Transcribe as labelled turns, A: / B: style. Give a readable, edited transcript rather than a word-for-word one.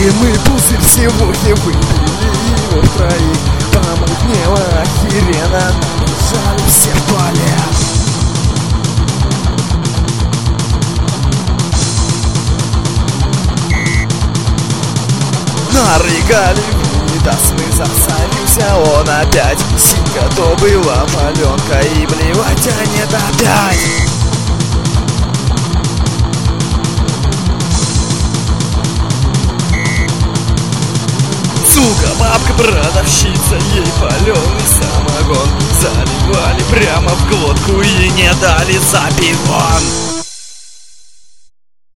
A: И мы пузырь сегодня выпили его втроих. Помутнело охеренно, бежали все в туалет. Нарыгали видос, мы засадился он опять. Синька то была маленка и блевать тянет опять. Сука, бабка-продавщица, ей паленый самогон заливали прямо в глотку и не дали запивон.